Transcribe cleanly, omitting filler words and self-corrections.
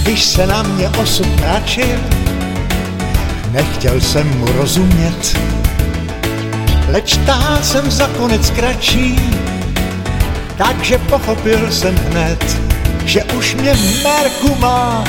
Když se na mě osud mračil, nechtěl jsem mu rozumět, leč táhl jsem za konec kratší, takže pochopil jsem hned, že už mě v merku má